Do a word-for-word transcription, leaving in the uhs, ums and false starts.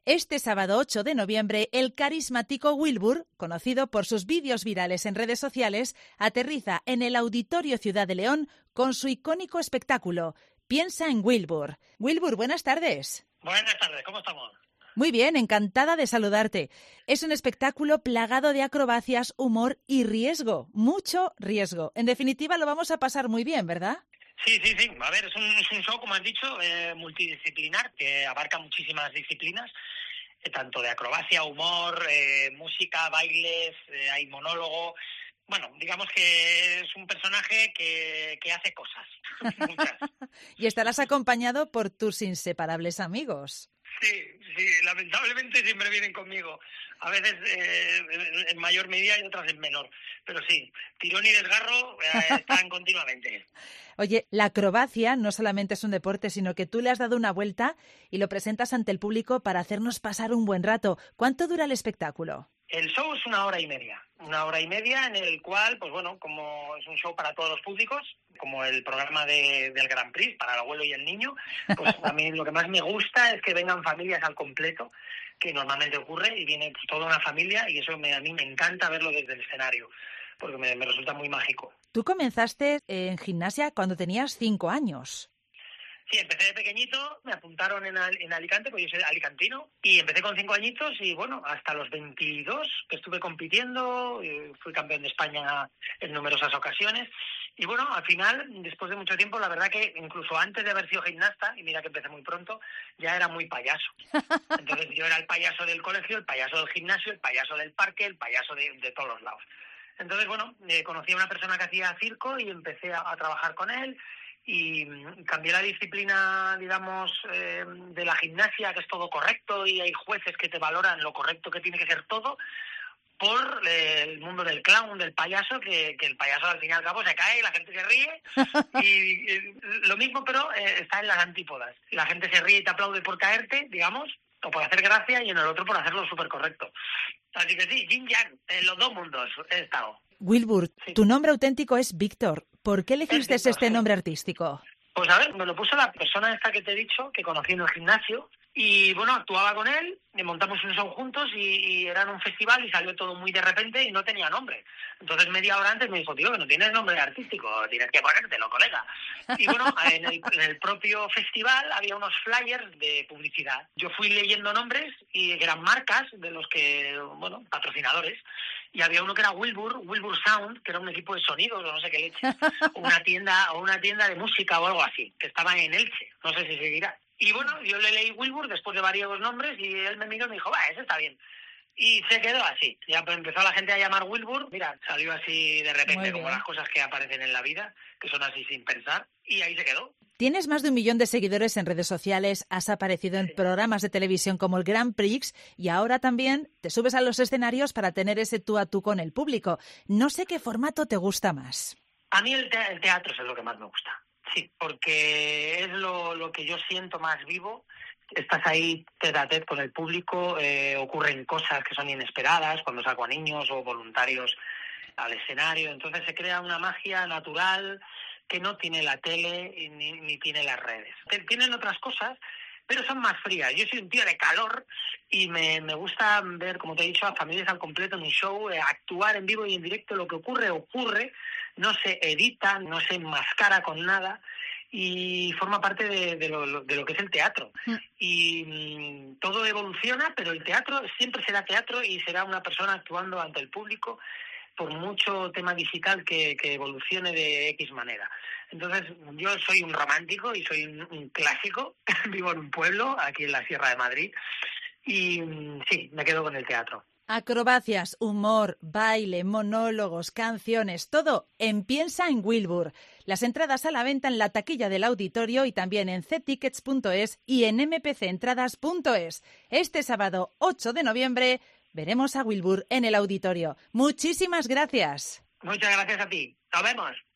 Este sábado ocho de noviembre, el carismático Wilbur, conocido por sus vídeos virales en redes sociales, aterriza en el Auditorio Ciudad de León con su icónico espectáculo Piensa en Wilbur. Wilbur, buenas tardes. Buenas tardes, ¿cómo estamos? Muy bien, encantada de saludarte. Es un espectáculo plagado de acrobacias, humor y riesgo, mucho riesgo. En definitiva, lo vamos a pasar muy bien, ¿verdad? Sí, sí, sí. A ver, es un, es un show, como has dicho, eh, multidisciplinar, que abarca muchísimas disciplinas, eh, tanto de acrobacia, humor, eh, música, bailes, eh, hay monólogo. Bueno, digamos que es un personaje que, que hace cosas, muchas. Y estarás acompañado por tus inseparables amigos. Sí, sí, lamentablemente siempre vienen conmigo. A veces eh, en mayor medida y otras en menor. Pero sí, tirón y desgarro eh, están continuamente. Oye, la acrobacia no solamente es un deporte, sino que tú le has dado una vuelta y lo presentas ante el público para hacernos pasar un buen rato. ¿Cuánto dura el espectáculo? El show es una hora y media, una hora y media en el cual, pues bueno, como es un show para todos los públicos, como el programa de, del Grand Prix, para el abuelo y el niño, pues a mí lo que más me gusta es que vengan familias al completo, que normalmente ocurre, y viene pues, toda una familia, y eso me, a mí me encanta verlo desde el escenario, porque me, me resulta muy mágico. Tú comenzaste en gimnasia cuando tenías cinco años. Sí, empecé de pequeñito, me apuntaron en, en Alicante, porque yo soy alicantino, y empecé con cinco añitos y bueno, hasta los veintidós que estuve compitiendo, fui campeón de España en numerosas ocasiones, y bueno, al final, después de mucho tiempo, la verdad que incluso antes de haber sido gimnasta, y mira que empecé muy pronto, ya era muy payaso. Entonces yo era el payaso del colegio, el payaso del gimnasio, el payaso del parque, el payaso de, de todos los lados. Entonces, bueno, eh, conocí a una persona que hacía circo y empecé a, a trabajar con él, y cambié la disciplina, digamos, eh, de la gimnasia, que es todo correcto y hay jueces que te valoran lo correcto que tiene que ser todo, por eh, el mundo del clown, del payaso, que, que el payaso al fin y al cabo se cae y la gente se ríe, y, y lo mismo pero eh, está en las antípodas. La gente se ríe y te aplaude por caerte, digamos, o por hacer gracia, y en el otro por hacerlo súper correcto. Así que sí, yin yang, en los dos mundos he estado. Wilbur, sí. Tu nombre auténtico es Víctor. ¿Por qué elegiste Víctor, este sí. nombre artístico? Pues a ver, me lo puso la persona esta que te he dicho, que conocí en el gimnasio, y bueno, actuaba con él, montamos un show juntos y, y era en un festival y salió todo muy de repente y no tenía nombre. Entonces media hora antes me dijo, tío, que no tienes nombre artístico, tienes que ponértelo, colega. Y bueno, en el, en el propio festival había unos flyers de publicidad. Yo fui leyendo nombres y eran marcas de los que, bueno, patrocinadores. Y había uno que era Wilbur, Wilbur Sound, que era un equipo de sonidos o no sé qué leche, o una tienda, o una tienda de música o algo así, que estaba en Elche, no sé si seguirá. Y bueno, yo le leí Wilbur después de varios nombres y él me miró y me dijo, va, ese está bien. Y se quedó así. Ya empezó la gente a llamar Wilbur. Mira, salió así de repente, como las cosas que aparecen en la vida, que son así sin pensar, y ahí se quedó. Tienes más de un millón de seguidores en redes sociales, has aparecido en sí. programas de televisión como el Grand Prix y ahora también te subes a los escenarios para tener ese tú a tú con el público. No sé qué formato te gusta más. A mí el, te- el teatro es lo que más me gusta. Sí, porque es lo, lo que yo siento más vivo. Estás ahí tete a tete con el público, eh, ocurren cosas que son inesperadas cuando saco a niños o voluntarios al escenario. Entonces se crea una magia natural que no tiene la tele ni, ni tiene las redes. Tienen otras cosas, pero son más frías. Yo soy un tío de calor y me, me gusta ver, como te he dicho, a familias al completo en un show, eh, actuar en vivo y en directo. Lo que ocurre, ocurre. No se edita, no se enmascara con nada y forma parte de, de, lo, de lo que es el teatro. Mm. Y mmm, todo evoluciona, pero el teatro siempre será teatro y será una persona actuando ante el público, por mucho tema digital que, que evolucione de X manera. Entonces, yo soy un romántico y soy un, un clásico, vivo en un pueblo, aquí en la Sierra de Madrid, y sí, me quedo con el teatro. Acrobacias, humor, baile, monólogos, canciones, todo en Piensa en Wilbur. Las entradas a la venta en la taquilla del auditorio y también en c tickets punto es y en m p c entradas punto es. Este sábado ocho de noviembre veremos a Wilbur en el auditorio. Muchísimas gracias. Muchas gracias a ti. Nos vemos.